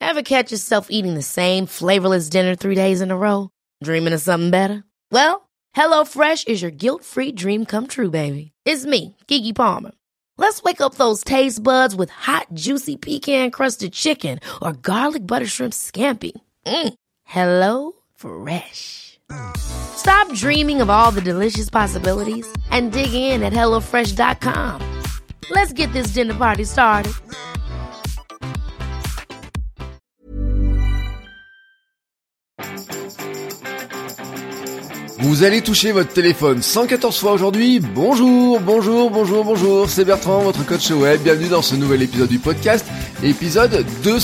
Ever catch yourself eating the same flavorless dinner 3 days in a row? Dreaming of something better? Well, HelloFresh is your guilt-free dream come true, baby. It's me, Keke Palmer. Let's wake up those taste buds with hot, juicy pecan-crusted chicken or garlic butter shrimp scampi. Hello Fresh. Stop dreaming of all the delicious possibilities and dig in at HelloFresh.com. Let's get this dinner party started. Vous allez toucher votre téléphone 114 fois aujourd'hui. Bonjour, c'est Bertrand, votre coach web. Bienvenue dans ce nouvel épisode du podcast, épisode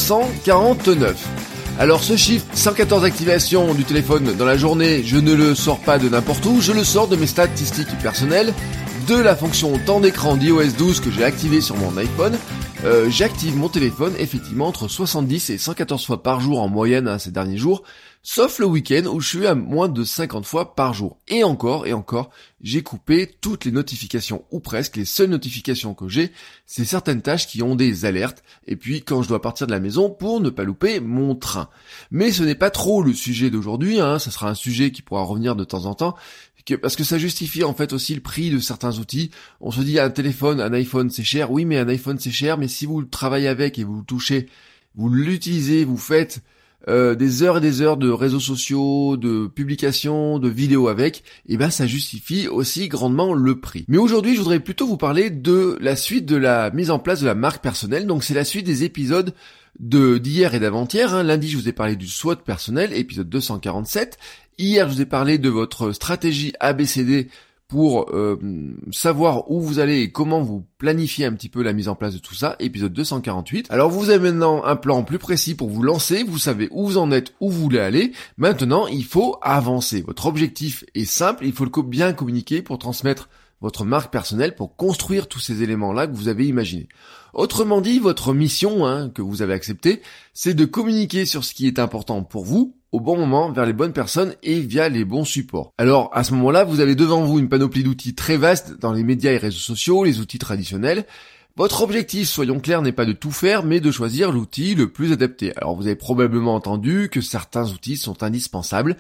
249. Alors ce chiffre, 114 activations du téléphone dans la journée, je ne le sors pas de n'importe où, je le sors de mes statistiques personnelles, de la fonction temps d'écran d'iOS 12 que j'ai activé sur mon iPhone. J'active mon téléphone effectivement entre 70 et 114 fois par jour en moyenne ces derniers jours, sauf le week-end où je suis à moins de 50 fois par jour. Et encore, j'ai coupé toutes les notifications, ou presque. Les seules notifications que j'ai, c'est certaines tâches qui ont des alertes, et puis quand je dois partir de la maison pour ne pas louper mon train. Mais ce n'est pas trop le sujet d'aujourd'hui, ça sera un sujet qui pourra revenir de temps en temps, parce que ça justifie en fait aussi le prix de certains outils. On se dit un iPhone c'est cher, oui mais un iPhone c'est cher, mais si vous le travaillez avec et vous le touchez, vous l'utilisez, vous faites des heures et des heures de réseaux sociaux, de publications, de vidéos avec, et ben ça justifie aussi grandement le prix. Mais aujourd'hui, je voudrais plutôt vous parler de la suite de la mise en place de la marque personnelle. Donc c'est la suite des épisodes d'hier et d'avant-hier. Lundi, je vous ai parlé du SWOT personnel, épisode 247. Hier, je vous ai parlé de votre stratégie ABCD pour savoir où vous allez et comment vous planifiez un petit peu la mise en place de tout ça, épisode 248. Alors vous avez maintenant un plan plus précis pour vous lancer, vous savez où vous en êtes, où vous voulez aller. Maintenant, il faut avancer. Votre objectif est simple, il faut le bien communiquer pour transmettre votre marque personnelle, pour construire tous ces éléments-là que vous avez imaginés. Autrement dit, votre mission, que vous avez acceptée, c'est de communiquer sur ce qui est important pour vous, au bon moment, vers les bonnes personnes et via les bons supports. Alors, à ce moment-là, vous avez devant vous une panoplie d'outils très vaste dans les médias et réseaux sociaux, les outils traditionnels. Votre objectif, soyons clairs, n'est pas de tout faire, mais de choisir l'outil le plus adapté. Alors, vous avez probablement entendu que certains outils sont indispensables.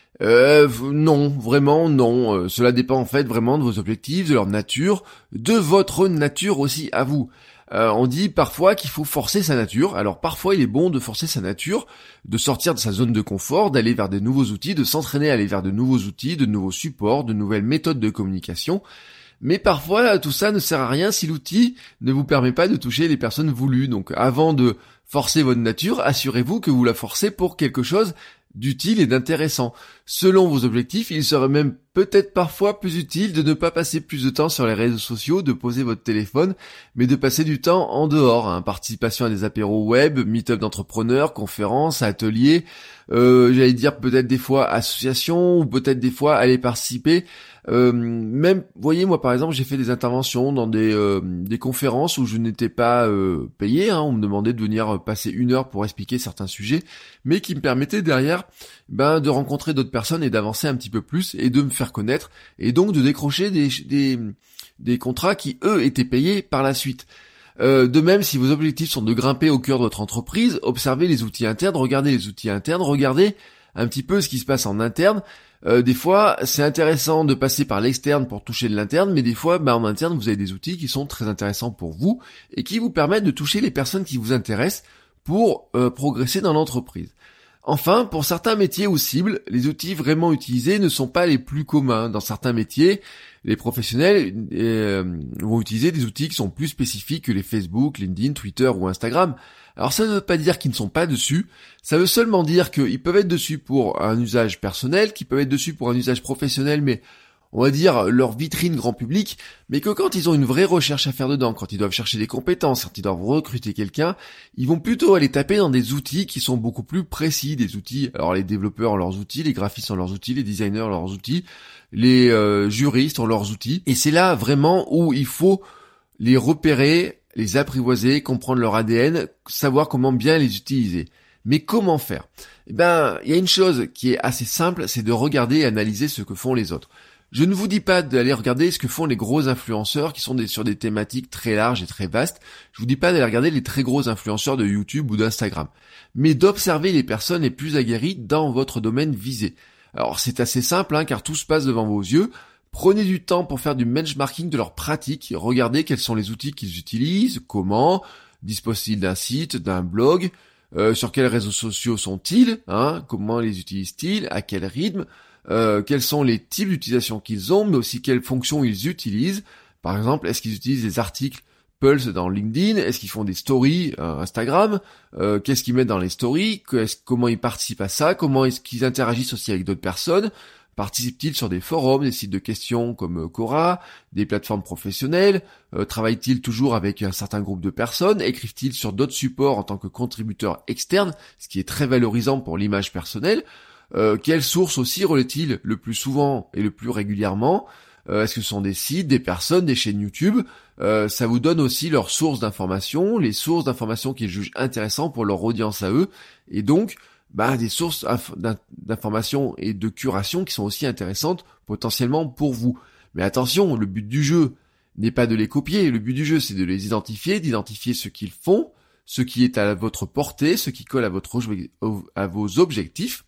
Non, vraiment non. Cela dépend en fait vraiment de vos objectifs, de leur nature, de votre nature aussi à vous. On dit parfois qu'il faut forcer sa nature. Alors parfois il est bon de forcer sa nature, de sortir de sa zone de confort, d'aller vers de nouveaux outils, de s'entraîner à aller vers de nouveaux outils, de nouveaux supports, de nouvelles méthodes de communication. Mais parfois tout ça ne sert à rien si l'outil ne vous permet pas de toucher les personnes voulues. Donc avant de forcer votre nature, assurez-vous que vous la forcez pour quelque chose d'utile et d'intéressant. Selon vos objectifs, il serait même peut-être parfois plus utile de ne pas passer plus de temps sur les réseaux sociaux, de poser votre téléphone, mais de passer du temps en dehors, participation à des apéros web, meet-up d'entrepreneurs, conférences, ateliers, j'allais dire peut-être des fois associations, ou peut-être des fois aller participer, même, vous voyez, moi par exemple, j'ai fait des interventions dans des conférences où je n'étais pas payé, on me demandait de venir passer 1 heure pour expliquer certains sujets, mais qui me permettaient derrière de rencontrer d'autres personnes et d'avancer un petit peu plus et de me faire connaître et donc de décrocher des contrats qui eux étaient payés par la suite. De même, si vos objectifs sont de grimper au cœur de votre entreprise, observez les outils internes, regardez les outils internes, regardez un petit peu ce qui se passe en interne. Des fois, c'est intéressant de passer par l'externe pour toucher de l'interne, mais des fois, en interne, vous avez des outils qui sont très intéressants pour vous et qui vous permettent de toucher les personnes qui vous intéressent pour progresser dans l'entreprise. Enfin, pour certains métiers ou cibles, les outils vraiment utilisés ne sont pas les plus communs. Dans certains métiers, les professionnels vont utiliser des outils qui sont plus spécifiques que les Facebook, LinkedIn, Twitter ou Instagram. Alors ça ne veut pas dire qu'ils ne sont pas dessus, ça veut seulement dire qu'ils peuvent être dessus pour un usage personnel, qu'ils peuvent être dessus pour un usage professionnel, mais on va dire leur vitrine grand public, mais que quand ils ont une vraie recherche à faire dedans, quand ils doivent chercher des compétences, quand ils doivent recruter quelqu'un, ils vont plutôt aller taper dans des outils qui sont beaucoup plus précis, des outils, alors les développeurs ont leurs outils, les graphistes ont leurs outils, les designers ont leurs outils, les juristes ont leurs outils, et c'est là vraiment où il faut les repérer, les apprivoiser, comprendre leur ADN, savoir comment bien les utiliser. Mais comment faire ? Il y a une chose qui est assez simple, c'est de regarder et analyser ce que font les autres. Je ne vous dis pas d'aller regarder ce que font les gros influenceurs qui sont sur des thématiques très larges et très vastes. Je vous dis pas d'aller regarder les très gros influenceurs de YouTube ou d'Instagram, mais d'observer les personnes les plus aguerries dans votre domaine visé. Alors c'est assez simple, car tout se passe devant vos yeux. Prenez du temps pour faire du benchmarking de leurs pratiques. Regardez quels sont les outils qu'ils utilisent, comment, disposent-ils d'un site, d'un blog, sur quels réseaux sociaux sont-ils, comment les utilisent-ils, à quel rythme, quels sont les types d'utilisation qu'ils ont, mais aussi quelles fonctions ils utilisent. Par exemple, est-ce qu'ils utilisent des articles Pulse dans LinkedIn? Est-ce qu'ils font des stories Instagram? Qu'est-ce qu'ils mettent dans les stories? Comment ils participent à ça? Comment est-ce qu'ils interagissent aussi avec d'autres personnes? Participent-ils sur des forums, des sites de questions comme Quora, des plateformes professionnelles? Travaillent-ils toujours avec un certain groupe de personnes? Écrivent-ils sur d'autres supports en tant que contributeurs externes, ce qui est très valorisant pour l'image personnelle? Quelles sources aussi relaient-ils le plus souvent et le plus régulièrement? Est-ce que ce sont des sites, des personnes, des chaînes YouTube? Ça vous donne aussi leurs sources d'informations, les sources d'informations qu'ils jugent intéressantes pour leur audience à eux, et donc des sources d'informations et de curation qui sont aussi intéressantes potentiellement pour vous. Mais attention, le but du jeu n'est pas de les copier, le but du jeu c'est de les identifier, d'identifier ce qu'ils font, ce qui est à votre portée, ce qui colle à vos objectifs,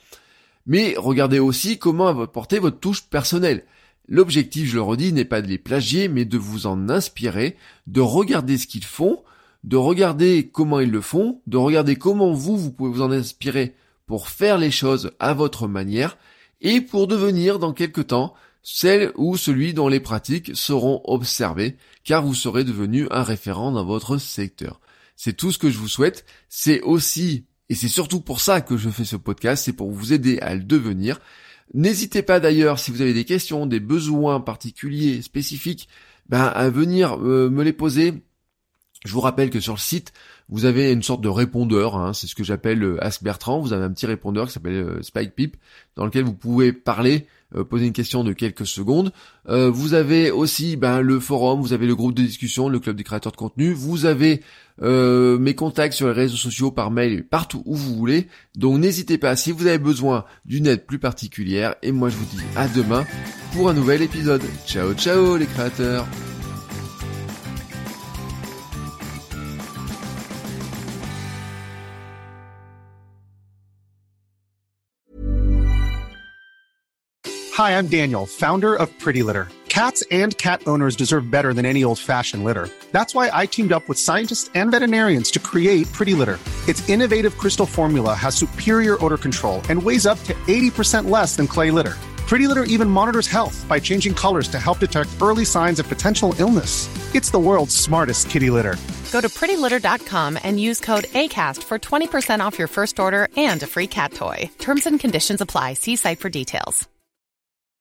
mais regardez aussi comment apporter votre touche personnelle. L'objectif, je le redis, n'est pas de les plagier, mais de vous en inspirer, de regarder ce qu'ils font, de regarder comment ils le font, de regarder comment vous pouvez vous en inspirer pour faire les choses à votre manière, et pour devenir dans quelque temps celle ou celui dont les pratiques seront observées, car vous serez devenu un référent dans votre secteur. C'est tout ce que je vous souhaite. C'est aussi, et c'est surtout pour ça que je fais ce podcast, c'est pour vous aider à le devenir. N'hésitez pas d'ailleurs, si vous avez des questions, des besoins particuliers, spécifiques, à venir me les poser. Je vous rappelle que sur le site, vous avez une sorte de répondeur, c'est ce que j'appelle Ask Bertrand. Vous avez un petit répondeur qui s'appelle SpikePip, dans lequel vous pouvez parler, poser une question de quelques secondes. Vous avez aussi le forum, vous avez le groupe de discussion, le club des créateurs de contenu, vous avez mes contacts sur les réseaux sociaux, par mail, partout où vous voulez. Donc n'hésitez pas si vous avez besoin d'une aide plus particulière. Et moi je vous dis à demain pour un nouvel épisode. Ciao ciao les créateurs. Hi, I'm Daniel, founder of Pretty Litter. Cats and cat owners deserve better than any old-fashioned litter. That's why I teamed up with scientists and veterinarians to create Pretty Litter. Its innovative crystal formula has superior odor control and weighs up to 80% less than clay litter. Pretty Litter even monitors health by changing colors to help detect early signs of potential illness. It's the world's smartest kitty litter. Go to prettylitter.com and use code ACAST for 20% off your first order and a free cat toy. Terms and conditions apply. See site for details.